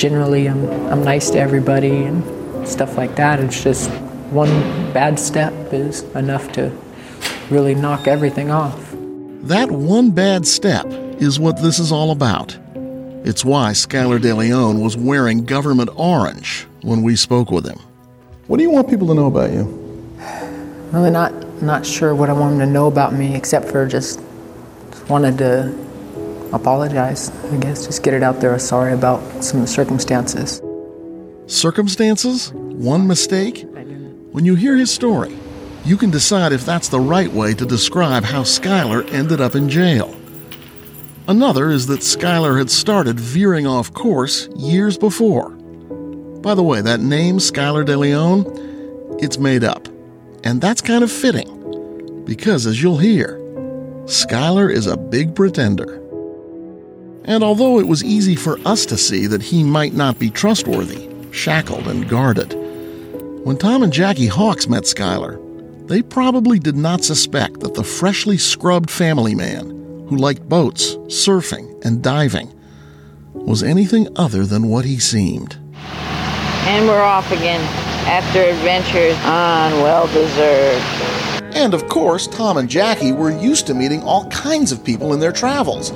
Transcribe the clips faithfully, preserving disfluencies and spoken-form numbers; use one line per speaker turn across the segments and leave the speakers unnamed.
generally I'm, I'm nice to everybody and stuff like that. It's just one bad step is enough to really knock everything off.
That one bad step is what this is all about. It's why Skylar DeLeon was wearing government orange when we spoke with him.
What do you want people to know about you?
Really not not sure what I want them to know about me, except for just, just wanted to apologize, I guess. Just get it out there. Sorry about some of the circumstances.
Circumstances? One mistake? When you hear his story, you can decide if that's the right way to describe how Skylar ended up in jail. Another is that Skylar had started veering off course years before. By the way, that name, Skylar DeLeon, it's made up. And that's kind of fitting, because as you'll hear, Skylar is a big pretender. And although it was easy for us to see that he might not be trustworthy, shackled and guarded, when Tom and Jackie Hawks met Skylar, they probably did not suspect that the freshly scrubbed family man who liked boats, surfing, and diving was anything other than what he seemed.
And we're off again after adventures on Well-Deserved.
And of course, Tom and Jackie were used to meeting all kinds of people in their travels.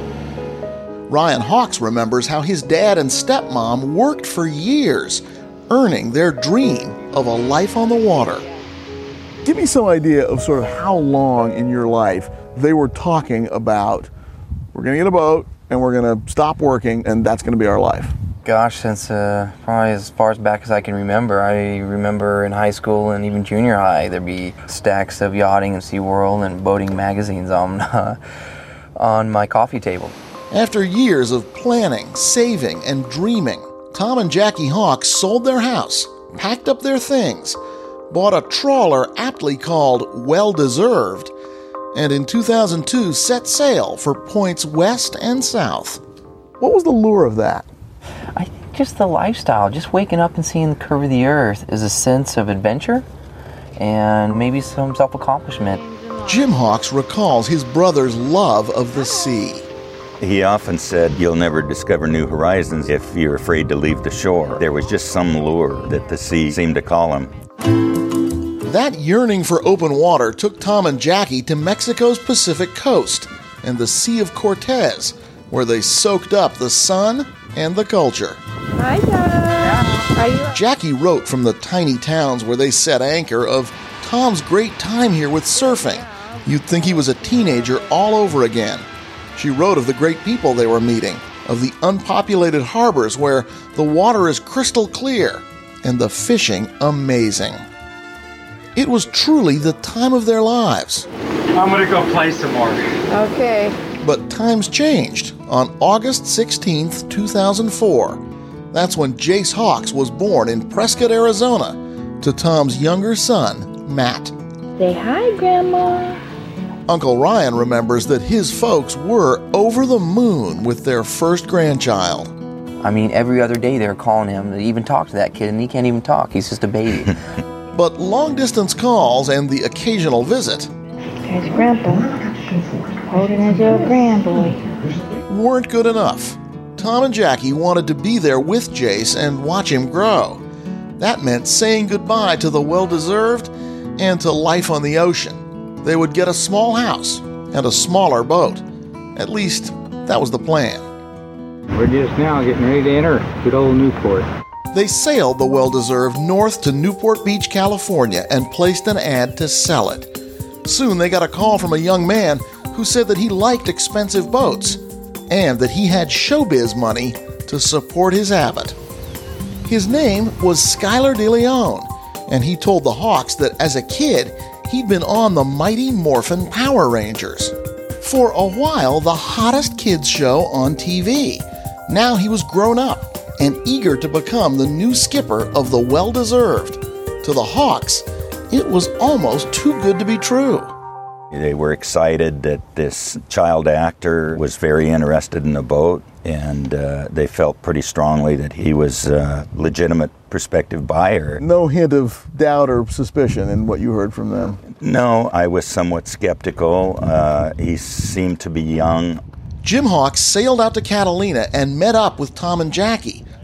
Ryan Hawks remembers how his dad and stepmom worked for years, earning their dream of a life on the water.
Give me some idea of sort of how long in your life they were talking about, we're going to get a boat and we're going to stop working and that's going to be our life.
Gosh, since uh, probably as far as back as I can remember. I remember in high school and even junior high, there'd be stacks of yachting and SeaWorld and boating magazines on, uh, on my coffee table.
After years of planning, saving, and dreaming, Tom and Jackie Hawks sold their house, packed up their things, bought a trawler aptly called Well-Deserved, and in two thousand two set sail for points west and south.
What was the lure of that?
I think just the lifestyle, just waking up and seeing the curve of the earth is a sense of adventure and maybe some self-accomplishment.
Jim Hawks recalls his brother's love of the sea.
He often said, you'll never discover new horizons if you're afraid to leave the shore. There was just some lure that the sea seemed to call him.
That yearning for open water took Tom and Jackie to Mexico's Pacific coast and the Sea of Cortez, where they soaked up the sun and the culture.
Hi, Tom. Are you?
Jackie wrote from the tiny towns where they set anchor of Tom's great time here with surfing. You'd think he was a teenager all over again. She wrote of the great people they were meeting, of the unpopulated harbors where the water is crystal clear and the fishing amazing. It was truly the time of their lives.
I'm gonna go play some more.
Okay.
But times changed on August sixteenth, two thousand four. That's when Jace Hawks was born in Prescott, Arizona, to Tom's younger son, Matt.
Say hi, Grandma.
Uncle Ryan remembers that his folks were over the moon with their first grandchild.
I mean, every other day they were calling him to even talk to that kid, and he can't even talk. He's just a baby.
But long-distance calls and the occasional visit
There's Grandpa, holding his little grandboy.
weren't good enough. Tom and Jackie wanted to be there with Jace and watch him grow. That meant saying goodbye to the Well-Deserved and to life on the ocean. They would get a small house and a smaller boat. At least, that was the plan.
We're just now getting ready to enter good old Newport.
They sailed the Well-Deserved north to Newport Beach, California, and placed an ad to sell it. Soon they got a call from a young man who said that he liked expensive boats and that he had showbiz money to support his habit. His name was Skylar DeLeon, and he told the Hawks that as a kid, he'd been on the Mighty Morphin Power Rangers. For a while, the hottest kids show on T V. Now he was grown up and eager to become the new skipper of the Well-Deserved. To the Hawks, it was almost too good to be true.
They were excited that this child actor was very interested in the boat, and uh, they felt pretty strongly that he was a legitimate prospective buyer.
No hint of doubt or suspicion in what you heard from them?
No, I was somewhat skeptical. Uh, he seemed to be young.
Jim Hawks sailed out to Catalina and met up with Tom and Jackie,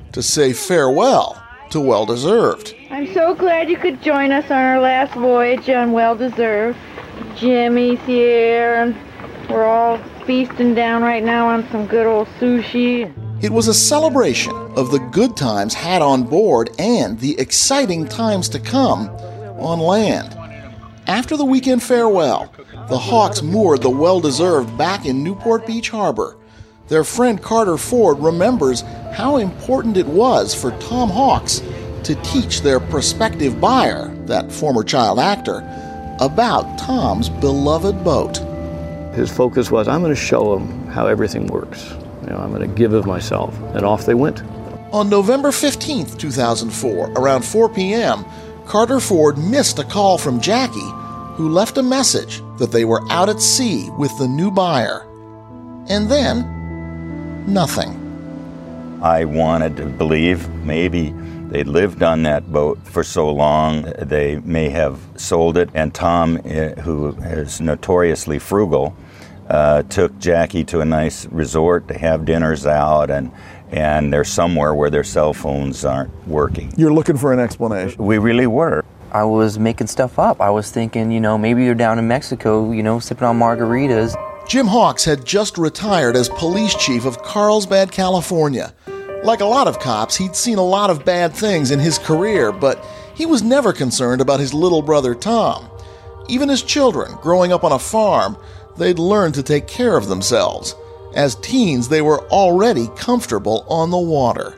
to say farewell to Well Deserved.
I'm so glad you could join us on our last voyage on Well Deserved. Jimmy's here, and we're all feasting down right now on some good old sushi.
It was a celebration of the good times had on board and the exciting times to come on land. After the weekend farewell, the Hawks moored the Well Deserved back in Newport Beach Harbor. Their friend Carter Ford remembers how important it was for Tom Hawks to teach their prospective buyer, that former child actor, about Tom's beloved boat.
His focus was, I'm going to show him how everything works. You know, I'm going to give of myself. And off they went.
On November fifteenth, two thousand four, around four p.m., Carter Ford missed a call from Jackie, who left a message that they were out at sea with the new buyer. And then, nothing.
I wanted to believe maybe they'd lived on that boat for so long, they may have sold it. And Tom, who is notoriously frugal, uh, took Jackie to a nice resort to have dinners out, and, and they're somewhere where their cell phones aren't working.
You're looking for an explanation.
We really were.
I was making stuff up. I was thinking, you know, maybe they're down in Mexico, you know, sipping on margaritas.
Jim Hawks had just retired as police chief of Carlsbad, California. Like a lot of cops, he'd seen a lot of bad things in his career, but he was never concerned about his little brother Tom. Even as children, growing up on a farm, they'd learned to take care of themselves. As teens, they were already comfortable on the water.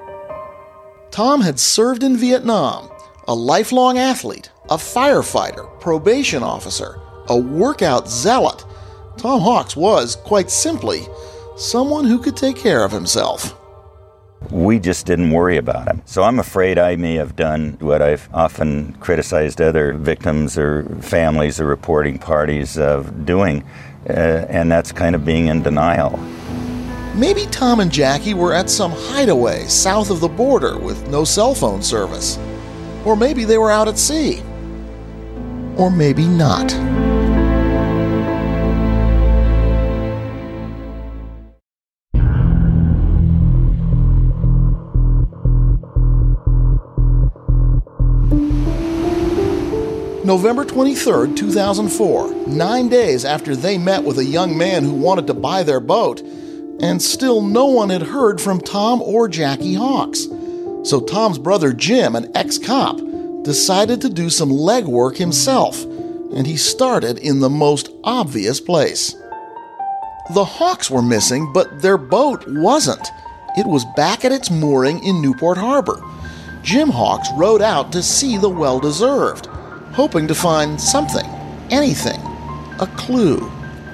Tom had served in Vietnam, a lifelong athlete, a firefighter, probation officer, a workout zealot. Tom Hawks was, quite simply, someone who could take care of himself.
We just didn't worry about him. So I'm afraid I may have done what I've often criticized other victims or families or reporting parties of doing, uh, and that's kind of being in denial.
Maybe Tom and Jackie were at some hideaway south of the border with no cell phone service. Or maybe they were out at sea. Or maybe not. November twenty-third, two thousand four, nine days after they met with a young man who wanted to buy their boat, and still no one had heard from Tom or Jackie Hawks. So Tom's brother Jim, an ex-cop, decided to do some legwork himself, and he started in the most obvious place. The Hawks were missing, but their boat wasn't. It was back at its mooring in Newport Harbor. Jim Hawks rowed out to see the Well Deserved, hoping to find something, anything, a clue.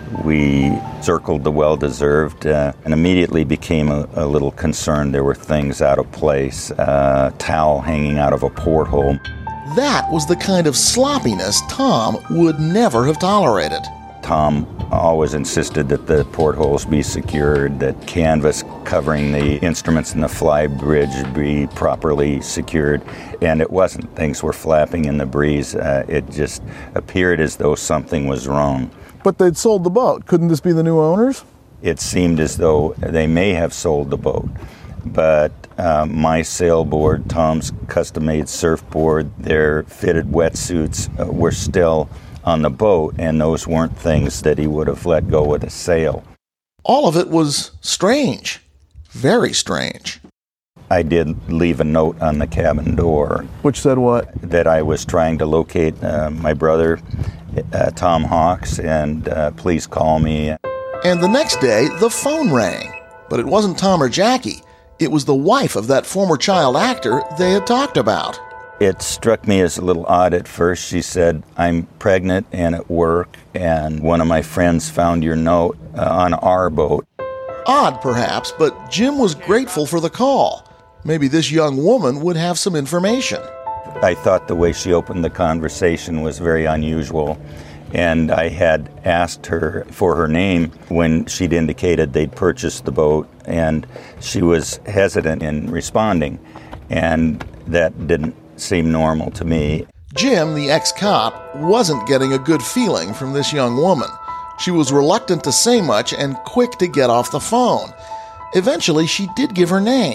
We circled the Well Deserved uh, and immediately became a, a little concerned. There were things out of place, uh, towel hanging out of a porthole.
That was the kind of sloppiness Tom would never have tolerated.
Tom always insisted that the portholes be secured, that canvas covering the instruments in the fly bridge be properly secured, and it wasn't. Things were flapping in the breeze. Uh, it just appeared as though something was wrong.
But they'd sold the boat. Couldn't this be the new owners?
It seemed as though they may have sold the boat. But uh, my sailboard, Tom's custom-made surfboard, their fitted wetsuits uh, were still on the boat, and those weren't things that he would have let go with a sail.
All of it was strange. Very strange.
I did leave a note on the cabin door.
Which said what?
That I was trying to locate uh, my brother, uh, Tom Hawks, and uh, please call me.
And the next day, the phone rang. But it wasn't Tom or Jackie. It was the wife of that former child actor they had talked about.
It struck me as a little odd at first. She said, I'm pregnant and at work, and one of my friends found your note uh, on our boat.
Odd, perhaps, but Jim was grateful for the call. Maybe this young woman would have some information.
I thought the way she opened the conversation was very unusual, and I had asked her for her name when she'd indicated they'd purchased the boat, and she was hesitant in responding, and that didn't seem normal to me.
Jim, the ex-cop, wasn't getting a good feeling from this young woman. She was reluctant to say much and quick to get off the phone. Eventually, she did give her name,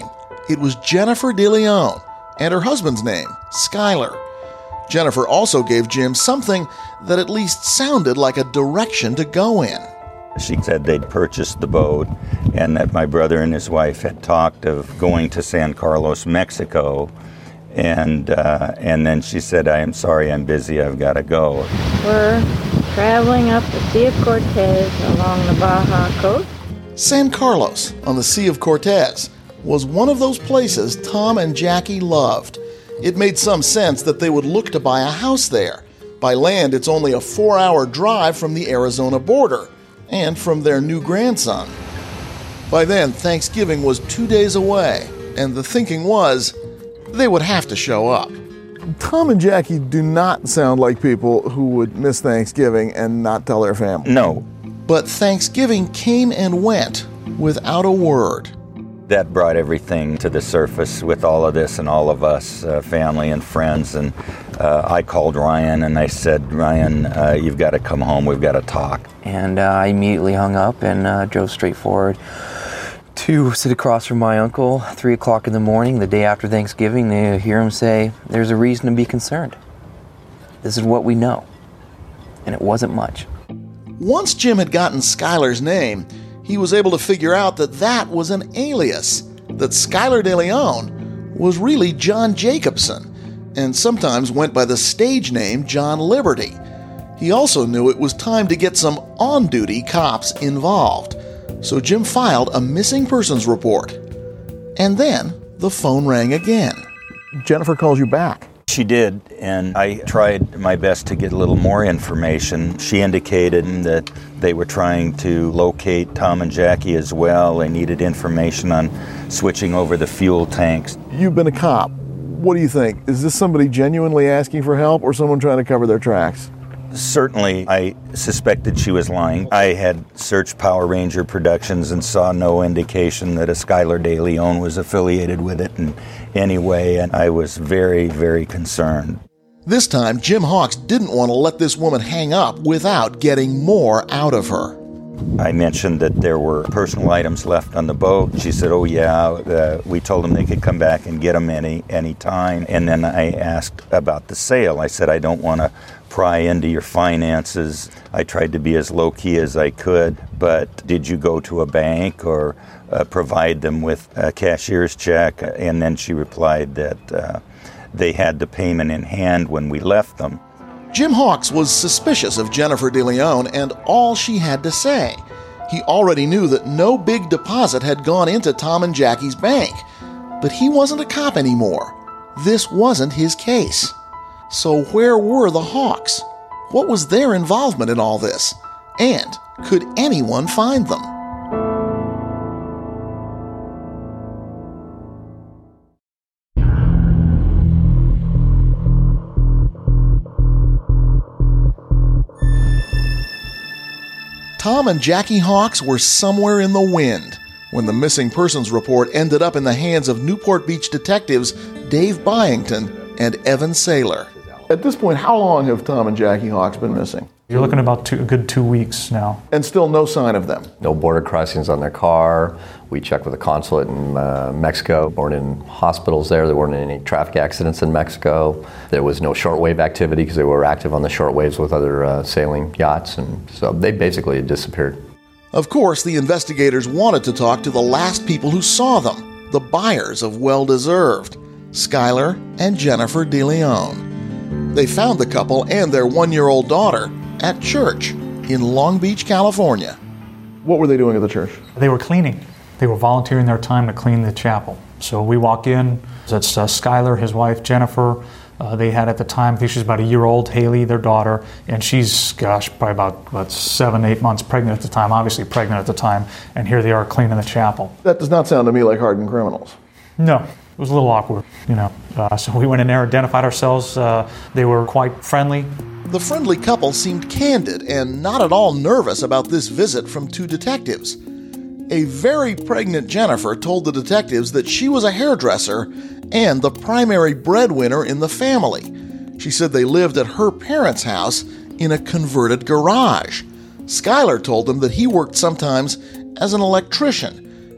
It was Jennifer DeLeon and her husband's name, Skylar. Jennifer also gave Jim something that at least sounded like a direction to go in.
She said they'd purchased the boat and that my brother and his wife had talked of going to San Carlos, Mexico. And uh, and then she said, I am sorry, I'm busy, I've got to go.
We're traveling up the Sea of Cortez along the Baja coast.
San Carlos on the Sea of Cortez was one of those places Tom and Jackie loved. It made some sense that they would look to buy a house there. By land, it's only a four-hour drive from the Arizona border and from their new grandson. By then, Thanksgiving was two days away, and the thinking was they would have to show up.
Tom and Jackie do not sound like people who would miss Thanksgiving and not tell their family.
No.
But Thanksgiving came and went without a word.
That brought everything to the surface with all of this and all of us, uh, family and friends. And uh, I called Ryan and I said, Ryan, uh, you've got to come home. We've got to talk.
And uh, I immediately hung up and uh, drove straight forward to sit across from my uncle, three o'clock in the morning, the day after Thanksgiving, to hear him say, there's a reason to be concerned. This is what we know. And it wasn't much.
Once Jim had gotten Skylar's name, he was able to figure out that that was an alias, that Skylar DeLeon was really John Jacobson, and sometimes went by the stage name John Liberty. He also knew it was time to get some on-duty cops involved, so Jim filed a missing persons report. And then the phone rang again.
Jennifer calls you back.
She did, and I tried my best to get a little more information. She indicated that they were trying to locate Tom and Jackie as well. They needed information on switching over the fuel tanks.
You've been a cop. What do you think? Is this somebody genuinely asking for help or someone trying to cover their tracks?
Certainly, I suspected she was lying. I had searched Power Ranger Productions and saw no indication that a Skylar DeLeon was affiliated with it in any way, and I was very, very concerned.
This time, Jim Hawks didn't want to let this woman hang up without getting more out of her.
I mentioned that there were personal items left on the boat. She said, oh yeah, uh, we told them they could come back and get them any any time. And then I asked about the sale. I said, I don't want to pry into your finances. I tried to be as low-key as I could, but did you go to a bank or uh, provide them with a cashier's check? And then she replied that uh, they had the payment in hand when we left them.
Jim Hawks was suspicious of Jennifer DeLeon and all she had to say. He already knew that no big deposit had gone into Tom and Jackie's bank, but he wasn't a cop anymore. This wasn't his case. So where were the Hawks? What was their involvement in all this? And could anyone find them? Tom and Jackie Hawks were somewhere in the wind when the missing persons report ended up in the hands of Newport Beach detectives Dave Byington and Evan Saylor.
At this point, how long have Tom and Jackie Hawks been missing?
You're looking at about two, a good two weeks now.
And still no sign of them?
No border crossings on their car. We checked with the consulate in uh, Mexico. They weren't in hospitals there. There weren't any traffic accidents in Mexico. There was no shortwave activity because they were active on the shortwaves with other uh, sailing yachts. And so they basically had disappeared.
Of course, the investigators wanted to talk to the last people who saw them, the buyers of Well Deserved, Skylar and Jennifer DeLeon. They found the couple and their one-year-old daughter at church in Long Beach, California.
What were they doing at the church?
They were cleaning. They were volunteering their time to clean the chapel. So we walk in, that's uh, Skylar, his wife, Jennifer. Uh, they had at the time, I think she was about a year old, Haley, their daughter, and she's, gosh, probably about, about seven, eight months pregnant at the time, obviously pregnant at the time, and here they are cleaning the chapel.
That does not sound to me like hardened criminals.
No, it was a little awkward, you know. Uh, so we went in there, identified ourselves. Uh, they were quite friendly.
The friendly couple seemed candid and not at all nervous about this visit from two detectives. A very pregnant Jennifer told the detectives that she was a hairdresser and the primary breadwinner in the family. She said they lived at her parents' house in a converted garage. Skylar told them that he worked sometimes as an electrician,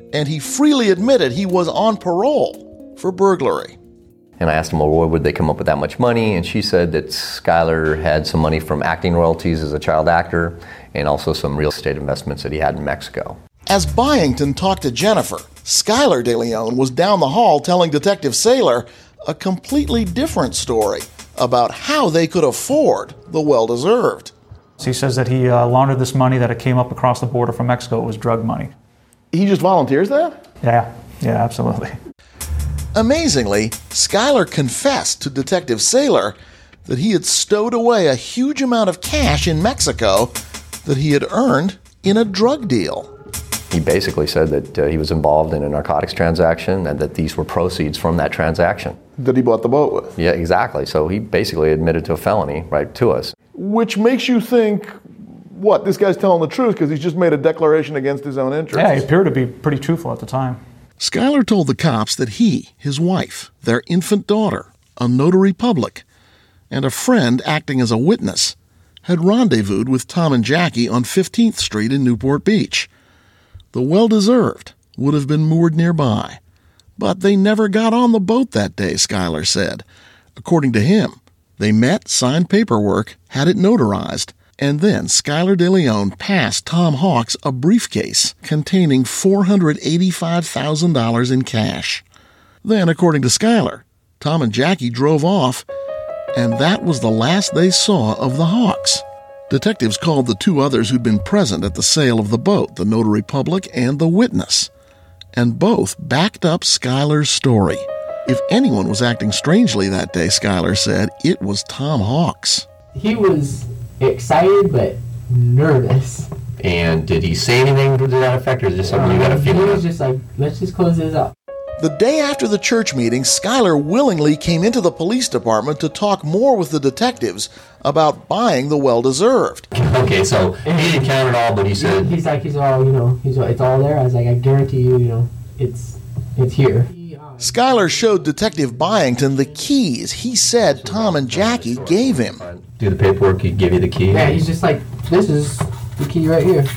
and he freely admitted he was on parole for burglary.
And I asked him, well, where would they come up with that much money? And she said that Skylar had some money from acting royalties as a child actor and also some real estate investments that he had in Mexico.
As Byington talked to Jennifer, Skylar De Leon was down the hall telling Detective Saylor a completely different story about how they could afford the well-deserved.
He says that he uh, laundered this money that it came up across the border from Mexico. It was drug money.
He just volunteers that?
Yeah, yeah, absolutely.
Amazingly, Skylar confessed to Detective Saylor that he had stowed away a huge amount of cash in Mexico that he had earned in a drug deal.
He basically said that uh, he was involved in a narcotics transaction and that these were proceeds from that transaction.
That he bought the boat with?
Yeah, exactly. So he basically admitted to a felony right to us.
Which makes you think, what, this guy's telling the truth because he's just made a declaration against his own interests?
Yeah, he appeared to be pretty truthful at the time.
Skylar told the cops that he, his wife, their infant daughter, a notary public, and a friend acting as a witness had rendezvoused with Tom and Jackie on fifteenth Street in Newport Beach. The well-deserved would have been moored nearby, but they never got on the boat that day, Skylar said. According to him, they met, signed paperwork, had it notarized, and then Skylar De Leon passed Tom Hawks a briefcase containing four hundred eighty-five thousand dollars in cash. Then, according to Skylar, Tom and Jackie drove off, and that was the last they saw of the Hawks. Detectives called the two others who'd been present at the sale of the boat, the notary public and the witness, and both backed up Skylar's story. If anyone was acting strangely that day, Skylar said, it was Tom Hawks.
He was excited but nervous.
And did he say anything to that effect, or is this something you got a feeling?
He was just like, let's just close this up.
The day after the church meeting, Skylar willingly came into the police department to talk more with the detectives about buying the well-deserved.
Okay, so he didn't count it all, but he said...
He's like, he's all, you know, he's all, it's all there. I was like, I guarantee you, you know, it's it's here.
Skylar showed Detective Byington the keys he said Tom and Jackie gave him.
Do the paperwork, he give you the key?
Yeah, he's just like, this is the key right here.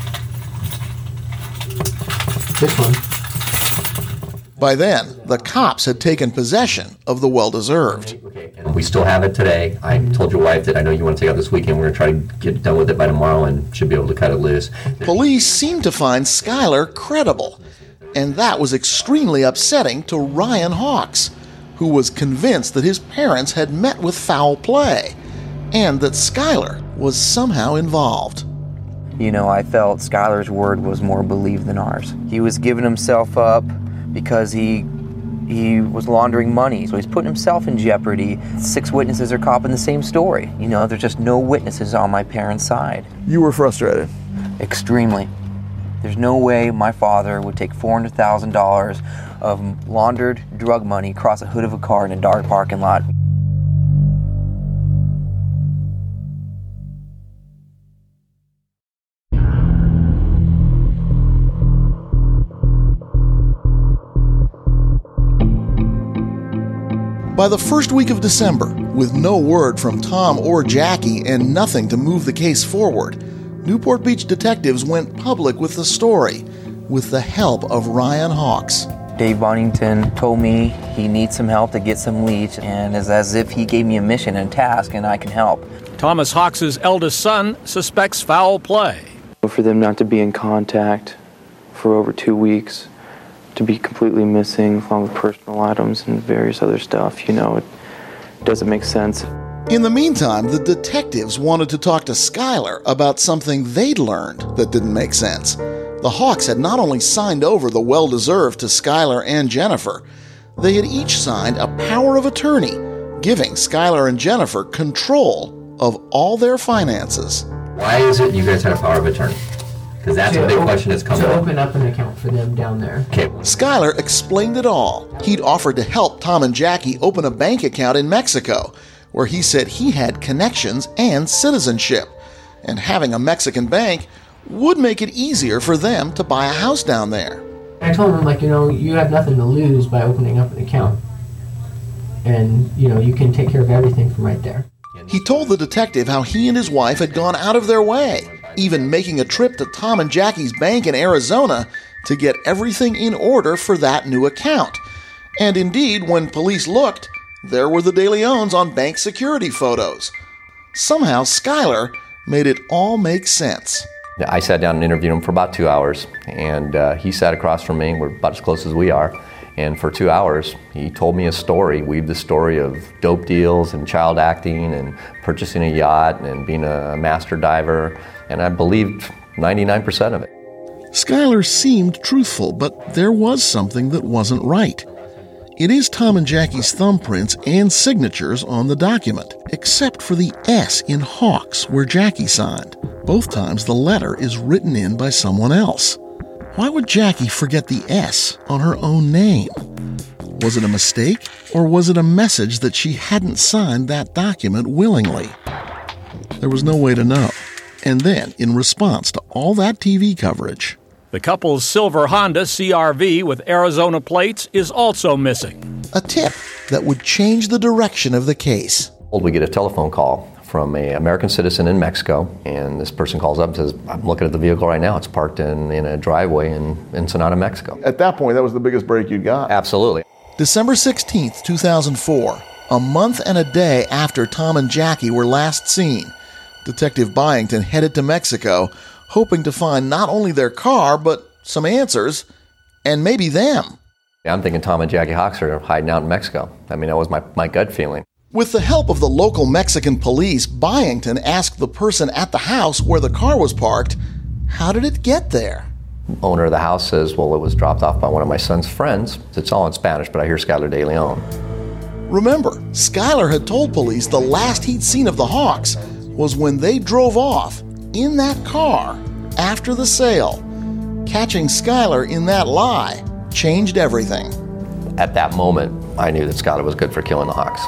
This one.
By then, the cops had taken possession of the well-deserved.
And we still have it today. I told your wife that I know you want to take out this weekend. We're going to try to get done with it by tomorrow and should be able to cut it loose.
Police seemed to find Skylar credible, and that was extremely upsetting to Ryan Hawks, who was convinced that his parents had met with foul play and that Skylar was somehow involved.
You know, I felt Skylar's word was more believed than ours. He was giving himself up because he he was laundering money, so he's putting himself in jeopardy. Six witnesses are copping the same story. You know, there's just no witnesses on my parents' side.
You were frustrated?
Extremely. There's no way my father would take four hundred thousand dollars of laundered drug money across the hood of a car in a dark parking lot.
By the first week of December, with no word from Tom or Jackie and nothing to move the case forward, Newport Beach detectives went public with the story with the help of Ryan Hawks.
Dave Bonington told me he needs some help to get some leads, and it's as if he gave me a mission and a task and I can help.
Thomas Hawks' eldest son suspects foul play.
For them not to be in contact for over two weeks, to be completely missing along with personal items and various other stuff, you know, it doesn't make sense.
In the meantime, the detectives wanted to talk to Skylar about something they'd learned that didn't make sense. The Hawks had not only signed over the well-deserved to Skylar and Jennifer, they had each signed a power of attorney, giving Skylar and Jennifer control of all their finances.
Why is it you guys had a power of attorney? Because that's
to
a big
op-
question that's coming
to
up.
open up an account for them down there.
Okay.
Skylar explained it all. He'd offered to help Tom and Jackie open a bank account in Mexico, where he said he had connections and citizenship, and having a Mexican bank would make it easier for them to buy a house down there.
I told him, like, you know, you have nothing to lose by opening up an account. And, you know, you can take care of everything from right there.
He told the detective how he and his wife had gone out of their way, even making a trip to Tom and Jackie's bank in Arizona to get everything in order for that new account. And indeed, when police looked, there were the De Leons on bank security photos. Somehow, Skylar made it all make sense.
I sat down and interviewed him for about two hours, and uh, he sat across from me. We're about as close as we are. And for two hours, he told me a story, weaved the story of dope deals and child acting and purchasing a yacht and being a master diver, and I believed ninety-nine percent of it.
Skylar seemed truthful, but there was something that wasn't right. It is Tom and Jackie's thumbprints and signatures on the document, except for the S in Hawks where Jackie signed. Both times the letter is written in by someone else. Why would Jackie forget the S on her own name? Was it a mistake, or was it a message that she hadn't signed that document willingly? There was no way to know. And then, in response to all that T V coverage,
the couple's silver Honda C R V with Arizona plates is also missing.
A tip that would change the direction of the case.
We get a telephone call from an American citizen in Mexico, and this person calls up and says, I'm looking at the vehicle right now. It's parked in, in a driveway in Ensenada, Mexico.
At that point, that was the biggest break you got.
Absolutely.
December sixteenth, two thousand four, a month and a day after Tom and Jackie were last seen, Detective Byington headed to Mexico, hoping to find not only their car, but some answers, and maybe them.
I'm thinking Tom and Jackie Hawks are hiding out in Mexico. I mean, that was my, my gut feeling.
With the help of the local Mexican police, Byington asked the person at the house where the car was parked, how did it get there?
Owner of the house says, well, it was dropped off by one of my son's friends. It's all in Spanish, but I hear Skylar De Leon.
Remember, Skylar had told police the last he'd seen of the Hawks was when they drove off in that car after the sale. Catching Skylar in that lie changed everything.
At that moment, I knew that Skylar was good for killing the Hawks.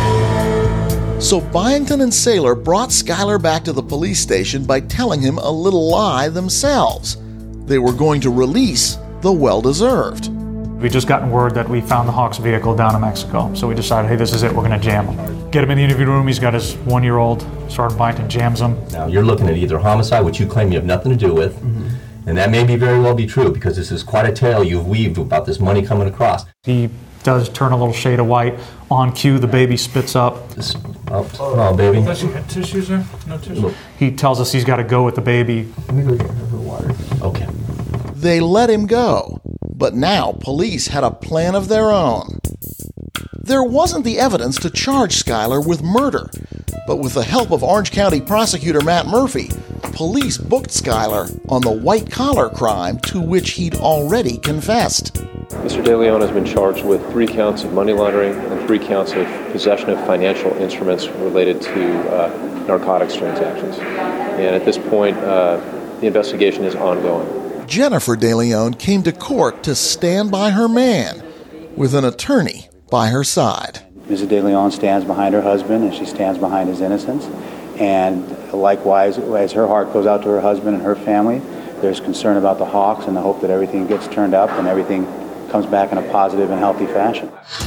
So Byington and Saylor brought Skylar back to the police station by telling him a little lie themselves. They were going to release the well-deserved.
We just gotten word that we found the Hawks vehicle down in Mexico, so we decided, hey, this is it, we're going to jam him. Get him in the interview room, he's got his one-year-old, Sergeant Byington jams him.
Now, you're looking at either homicide, which you claim you have nothing to do with, mm-hmm. and that may be very well be true, because this is quite a tale you've weaved about this money coming across.
He does turn a little shade of white. On cue, the baby spits up.
This, oh, oh, baby.
Does she have tissues there? No tissues. He tells us he's got to go with the baby.
Let me go get her water.
Okay.
They let him go, but now police had a plan of their own. There wasn't the evidence to charge Skylar with murder, but with the help of Orange County prosecutor Matt Murphy, police booked Skylar on the white-collar crime to which he'd already confessed.
Mister De Leon has been charged with three counts of money laundering and three counts of possession of financial instruments related to uh, narcotics transactions. And at this point, uh, the investigation is ongoing.
Jennifer De Leon came to court to stand by her man, with an attorney by her side.
Missus De Leon stands behind her husband, and she stands behind his innocence. And likewise, as her heart goes out to her husband and her family, there's concern about the Hawks and the hope that everything gets turned up and everything comes back in a positive and healthy fashion.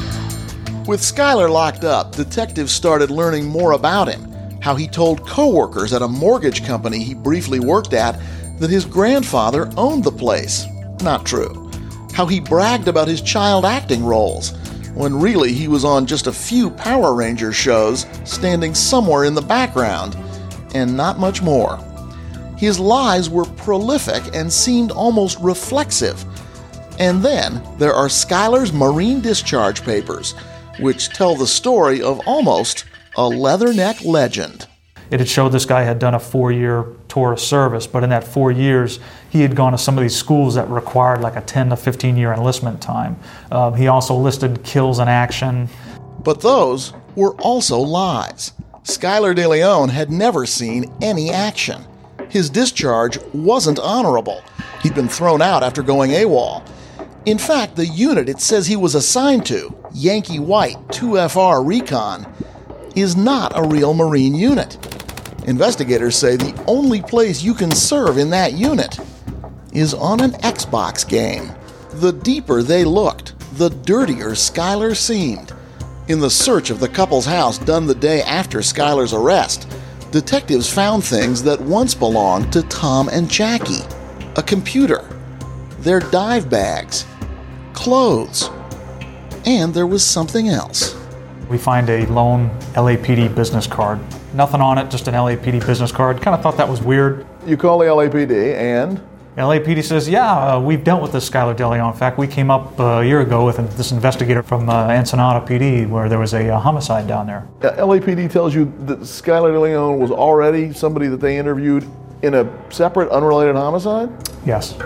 With Skylar locked up, detectives started learning more about him, how he told coworkers at a mortgage company he briefly worked at that his grandfather owned the place. Not true. How he bragged about his child acting roles, when really he was on just a few Power Rangers shows, standing somewhere in the background, and not much more. His lies were prolific and seemed almost reflexive. And then there are Skylar's Marine discharge papers, which tell the story of almost a leatherneck legend.
It had showed this guy had done a four-year tour of service, but in that four years, he had gone to some of these schools that required like a ten to fifteen year enlistment time. Uh, he also listed kills in action.
But those were also lies. Skylar De Leon had never seen any action. His discharge wasn't honorable. He'd been thrown out after going AWOL. In fact, the unit it says he was assigned to, Yankee White two F R Recon, is not a real Marine unit. Investigators say the only place you can serve in that unit is on an Xbox game. The deeper they looked, the dirtier Skylar seemed. In the search of the couple's house done the day after Skylar's arrest, detectives found things that once belonged to Tom and Jackie. A computer, their dive bags, clothes, and there was something else.
We find a lone L A P D business card. Nothing on it, just an L A P D business card. Kind of thought that was weird.
You call the L A P D and?
L A P D says, yeah, uh, we've dealt with this Skylar DeLeon. In fact, we came up uh, a year ago with this investigator from uh, Ensenada P D where there was a uh, homicide down there.
Uh, L A P D tells you that Skylar DeLeon was already somebody that they interviewed in a separate, unrelated homicide?
Yes.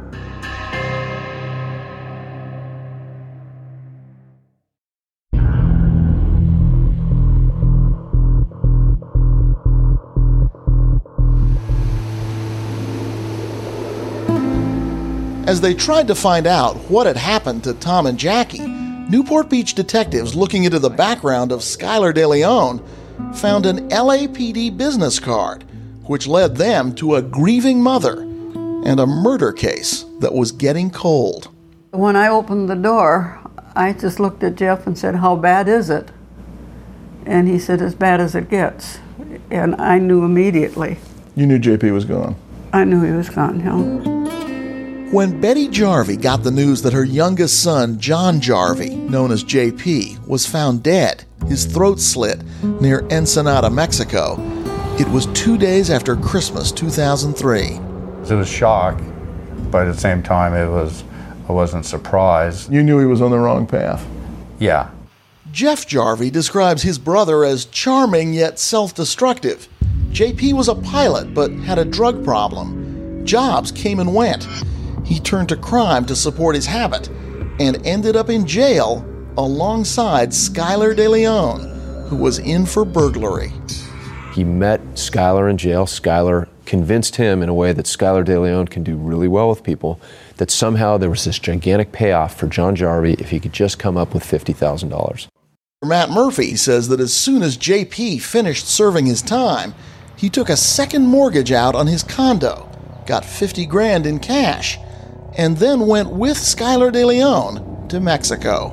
As they tried to find out what had happened to Tom and Jackie, Newport Beach detectives looking into the background of Skylar DeLeon found an L A P D business card, which led them to a grieving mother and a murder case that was getting cold.
When I opened the door, I just looked at Jeff and said, "How bad is it?" And he said, "As bad as it gets." And I knew immediately.
You knew J P was gone?
I knew he was gone, yeah.
When Betty Jarvie got the news that her youngest son, John Jarvie, known as J P, was found dead, his throat slit, near Ensenada, Mexico, it was two days after Christmas two thousand three.
It was shock, but at the same time, it was I wasn't surprised.
You knew he was on the wrong path?
Yeah.
Jeff Jarvie describes his brother as charming yet self-destructive. J P was a pilot but had a drug problem. Jobs came and went. He turned to crime to support his habit and ended up in jail alongside Skylar DeLeon, who was in for burglary.
He met Skylar in jail. Skylar convinced him in a way that Skylar DeLeon can do really well with people, that somehow there was this gigantic payoff for John Jarvie if he could just come up with fifty thousand dollars.
Matt Murphy says that as soon as J P finished serving his time, he took a second mortgage out on his condo, got fifty grand in cash, and then went with Skylar DeLeon to Mexico.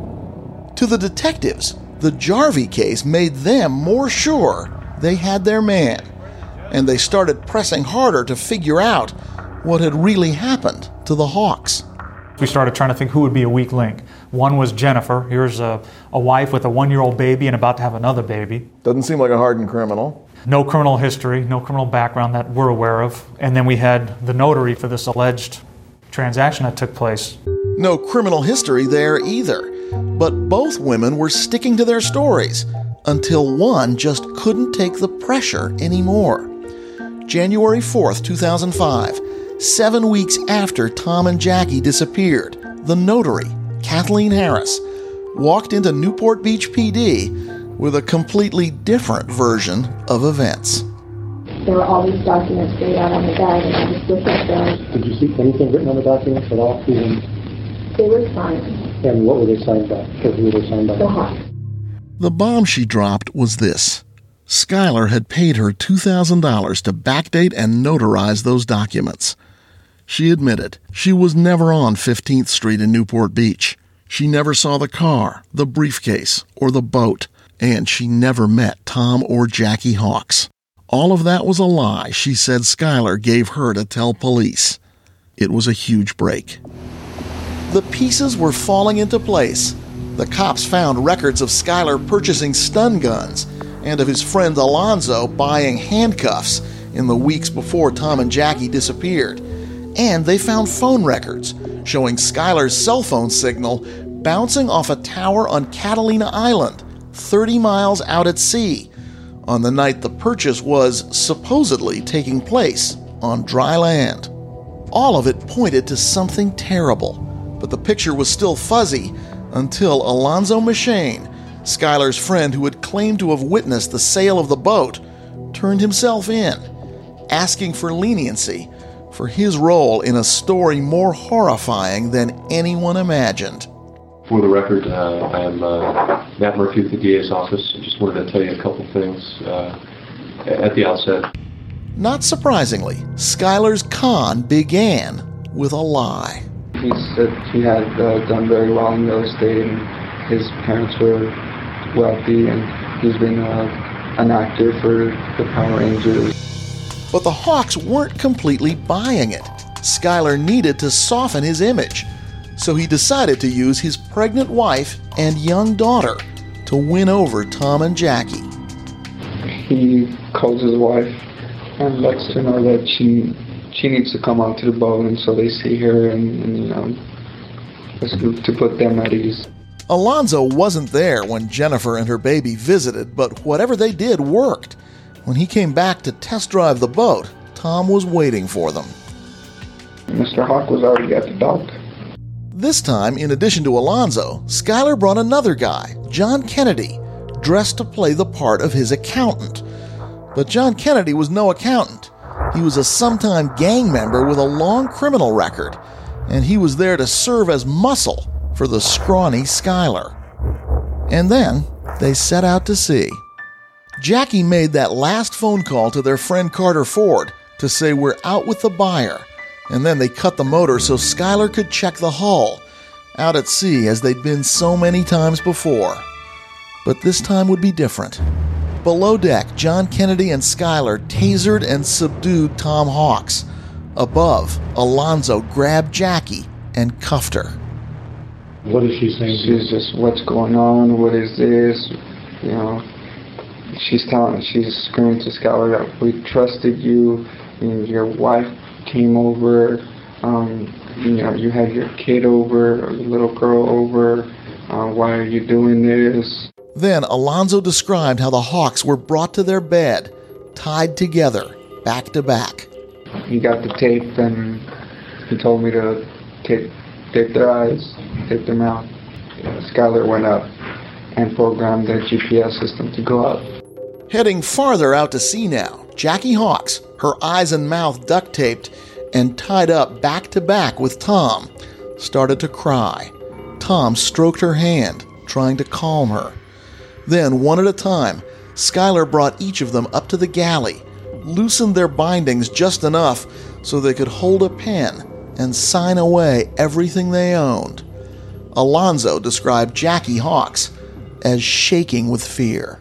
To the detectives, the Jarvie case made them more sure they had their man, and they started pressing harder to figure out what had really happened to the Hawks.
We started trying to think who would be a weak link. One was Jennifer. Here's a, a wife with a one-year-old baby and about to have another baby.
Doesn't seem like a hardened criminal.
No criminal history, no criminal background that we're aware of. And then we had the notary for this alleged transaction that took place.
No criminal history there either, but both women were sticking to their stories until one just couldn't take the pressure anymore. January fourth, two thousand five, seven weeks after Tom and Jackie disappeared, the notary, Kathleen Harris, walked into Newport Beach P D with a completely different version of events.
There were all these documents laid out on the bag, and I just looked at them.
Did you see anything written on the documents at all? Even?
They were signed.
And what were they signed by? Because who were they signed by?
The Hawks.
The bomb she dropped was this. Skylar had paid her two thousand dollars to backdate and notarize those documents. She admitted she was never on fifteenth Street in Newport Beach. She never saw the car, the briefcase, or the boat, and she never met Tom or Jackie Hawks. All of that was a lie she said Skylar gave her to tell police. It was a huge break.
The pieces were falling into place. The cops found records of Skylar purchasing stun guns and of his friend Alonzo buying handcuffs in the weeks before Tom and Jackie disappeared. And they found phone records showing Skylar's cell phone signal bouncing off a tower on Catalina Island, thirty miles out at sea, on the night the purchase was supposedly taking place on dry land. All of it pointed to something terrible, but the picture was still fuzzy until Alonzo Machane, Skylar's friend who had claimed to have witnessed the sale of the boat, turned himself in, asking for leniency for his role in a story more horrifying than anyone imagined.
For the record, uh, I am uh, Matt Murphy with the D A's office. I just wanted to tell you a couple things uh, at the outset.
Not surprisingly, Skylar's con began with a lie.
He said he had uh, done very well in real estate, and his parents were wealthy, and he's been uh, an actor for the Power Rangers.
But the Hawks weren't completely buying it. Skylar needed to soften his image, so he decided to use his pregnant wife and young daughter to win over Tom and Jackie.
He calls his wife and lets her know that she she needs to come onto the boat, and so they see her, and, and you know, just to put them at ease.
Alonzo wasn't there when Jennifer and her baby visited, but whatever they did worked. When he came back to test drive the boat, Tom was waiting for them.
Mister Hawk was already at the dock.
This time, in addition to Alonzo, Skylar brought another guy, John Kennedy, dressed to play the part of his accountant. But John Kennedy was no accountant. He was a sometime gang member with a long criminal record, and he was there to serve as muscle for the scrawny Skylar. And then they set out to sea. Jackie made that last phone call to their friend Carter Ford to say we're out with the buyer, and then they cut the motor so Skylar could check the hull, out at sea as they'd been so many times before. But this time would be different. Below deck, John Kennedy and Skylar tasered and subdued Tom Hawks. Above, Alonzo grabbed Jackie and cuffed her.
What is she saying? She's just, what's going on? What is this? You know, she's telling, she's screaming to Skylar that we trusted you, and your wife came over, um, you know, you had your kid over, your little girl over, uh, why are you doing this?
Then Alonzo described how the Hawks were brought to their bed, tied together, back to back.
He got the tape and he told me to tape, tape their eyes, tape their mouth. Skylar went up and programmed their G P S system to go up.
Heading farther out to sea now, Jackie Hawks, her eyes and mouth duct taped and tied up back to back with Tom, started to cry. Tom stroked her hand, trying to calm her. Then, one at a time, Skylar brought each of them up to the galley, loosened their bindings just enough so they could hold a pen and sign away everything they owned. Alonzo described Jackie Hawks as shaking with fear.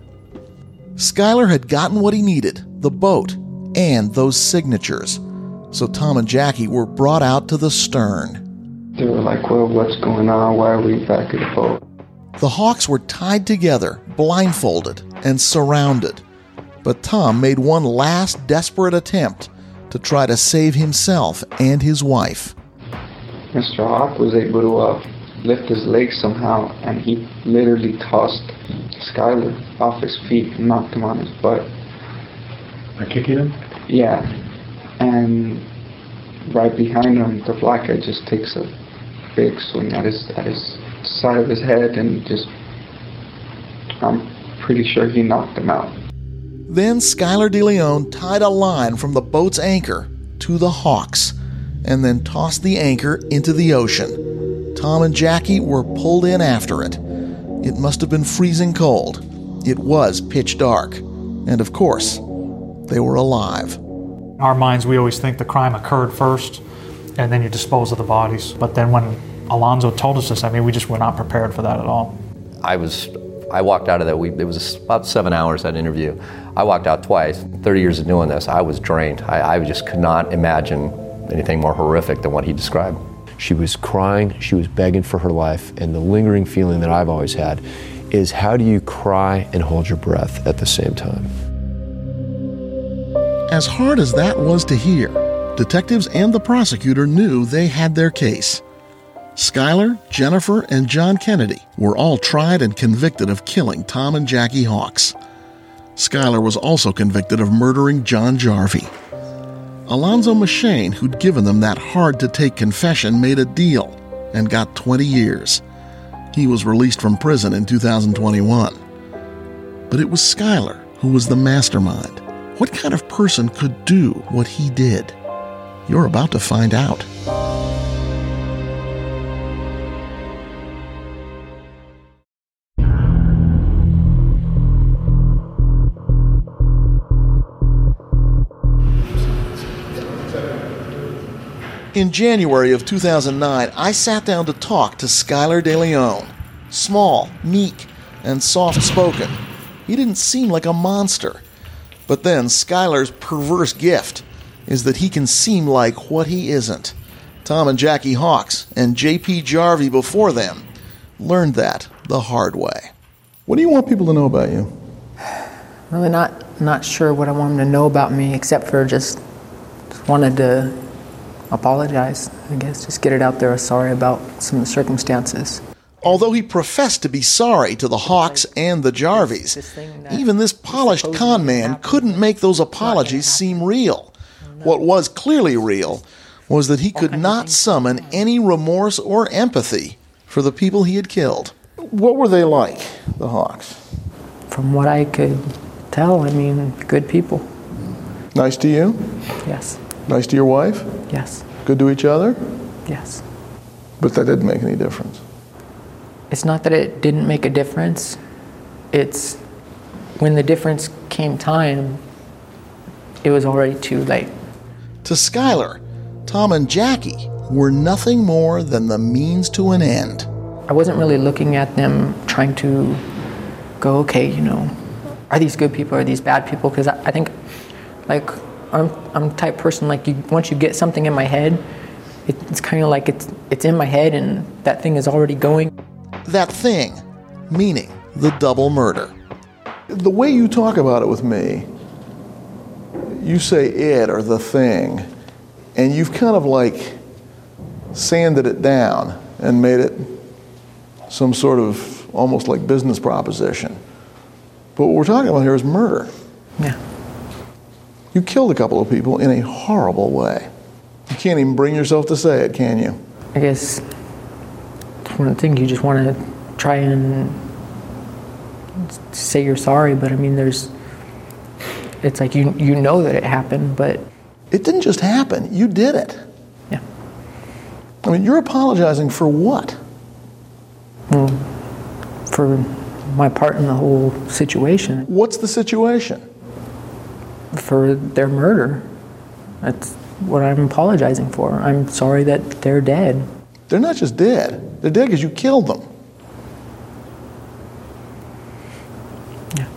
Skylar had gotten what he needed, the boat, and those signatures. So Tom and Jackie were brought out to the stern.
They were like, well, what's going on? Why are we back at the boat?
The Hawks were tied together, blindfolded, and surrounded. But Tom made one last desperate attempt to try to save himself and his wife.
Mister Hawk was able to uh, lift his legs somehow, and he literally tossed Skylar off his feet and knocked him on his butt.
By kicking him?
Yeah. And right behind him, the black guy just takes a big swing at his, at his side of his head and just, I'm pretty sure he knocked him out.
Then Skylar DeLeon tied a line from the boat's anchor to the Hawks and then tossed the anchor into the ocean. Tom and Jackie were pulled in after it. It must have been freezing cold. It was pitch dark. And of course, they were alive.
In our minds, we always think the crime occurred first, and then you dispose of the bodies. But then when Alonzo told us this, I mean, we just were not prepared for that at all.
I was, I walked out of that, we, it was about seven hours, that interview. I walked out twice, thirty years of doing this, I was drained. I, I just could not imagine anything more horrific than what he described.
She was crying, she was begging for her life, and the lingering feeling that I've always had is how do you cry and hold your breath at the same time?
As hard as that was to hear, detectives and the prosecutor knew they had their case. Skylar, Jennifer, and John Kennedy were all tried and convicted of killing Tom and Jackie Hawks. Skylar was also convicted of murdering John Jarvie. Alonzo Machane, who'd given them that hard-to-take confession, made a deal and got twenty years. He was released from prison in two thousand twenty-one. But it was Skylar who was the mastermind. What kind of person could do what he did? You're about to find out.
In January of two thousand nine, I sat down to talk to Skylar DeLeon. Small, meek, and soft-spoken. He didn't seem like a monster. But then Skylar's perverse gift, is that he can seem like what he isn't. Tom and Jackie Hawks, and J P Jarvie before them, learned that the hard way.
What do you want people to know about you?
Really not not sure what I want them to know about me, except for just, just wanted to apologize, I guess. Just get it out there. Sorry about some of the circumstances.
Although he professed to be sorry to the Hawks and the Jarvies, even this polished con man couldn't make those apologies seem real. What was clearly real was that he could not summon any remorse or empathy for the people he had killed.
What were they like, the Hawks?
From what I could tell, I mean, good people.
Nice to you?
Yes.
Nice to your wife?
Yes.
Good to each other?
Yes.
But that didn't make any difference.
It's not that it didn't make a difference. It's when the difference came time, it was already too late.
To Skylar, Tom and Jackie were nothing more than the means to an end.
I wasn't really looking at them trying to go, okay, you know, are these good people, are these bad people? Because I, I think, like, I'm, I'm the type person, like, you, once you get something in my head, it, it's kind of like it's, it's in my head and that thing is already going.
That thing, meaning the double murder.
The way you talk about it with me, you say it or the thing, and you've kind of like sanded it down and made it some sort of almost like business proposition. But what we're talking about here is murder.
Yeah.
You killed a couple of people in a horrible way. You can't even bring yourself to say it, can you?
I guess it's one of the things you just want to try and say you're sorry, but I mean, there's, it's like you you know that it happened, but...
It didn't just happen. You did it.
Yeah.
I mean, you're apologizing for what?
Well, for my part in the whole situation.
What's the situation?
For their murder. That's what I'm apologizing for. I'm sorry that they're dead.
They're not just dead. They're dead because you killed them.
Yeah.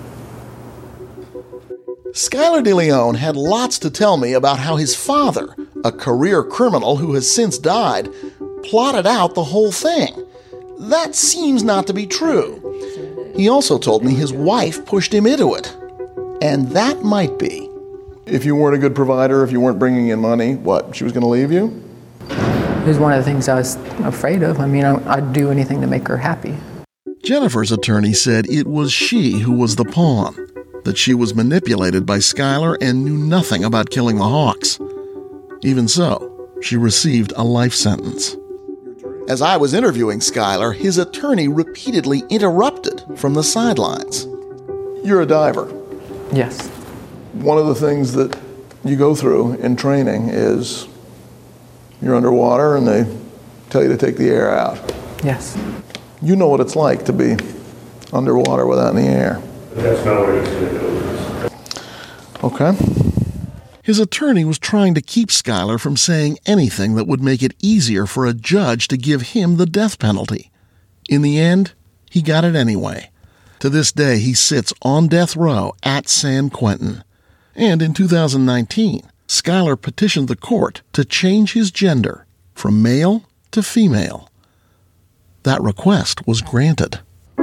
Skylar DeLeon had lots to tell me about how his father, a career criminal who has since died, plotted out the whole thing. That seems not to be true. He also told me his wife pushed him into it. And that might be.
If you weren't a good provider, if you weren't bringing in money, what, she was going to leave you?
It was one of the things I was afraid of. I mean, I'd do anything to make her happy.
Jennifer's attorney said it was she who was the pawn, that she was manipulated by Skylar and knew nothing about killing the Hawks. Even so, she received a life sentence.
As I was interviewing Skylar, his attorney repeatedly interrupted from the sidelines.
You're a diver.
Yes.
One of the things that you go through in training is you're underwater and they tell you to take the air out.
Yes.
You know what it's like to be underwater without any air.
That's not what he's going to do.
Okay.
His attorney was trying to keep Skylar from saying anything that would make it easier for a judge to give him the death penalty. In the end, he got it anyway. To this day, he sits on death row at San Quentin. And in two thousand nineteen, Skylar petitioned the court to change his gender from male to female. That request was granted.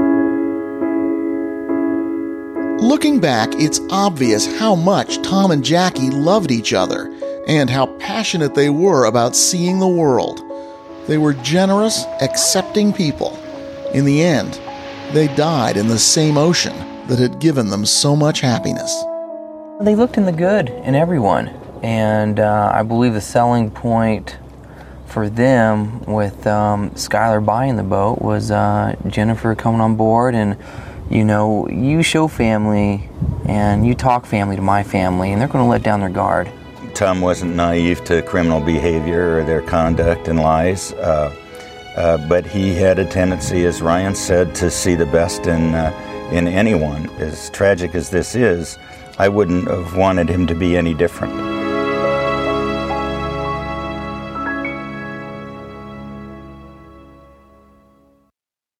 Looking back, it's obvious how much Tom and Jackie loved each other and how passionate they were about seeing the world. They were generous, accepting people. In the end, they died in the same ocean that had given them so much happiness.
They looked in the good in everyone, and uh, I believe the selling point for them with um, Skylar buying the boat was uh, Jennifer coming on board, and you know, you show family and you talk family to my family, and they're going to let down their guard.
Tom wasn't naive to criminal behavior or their conduct and lies, uh, uh, but he had a tendency, as Ryan said, to see the best in uh, in anyone. As tragic as this is, I wouldn't have wanted him to be any different.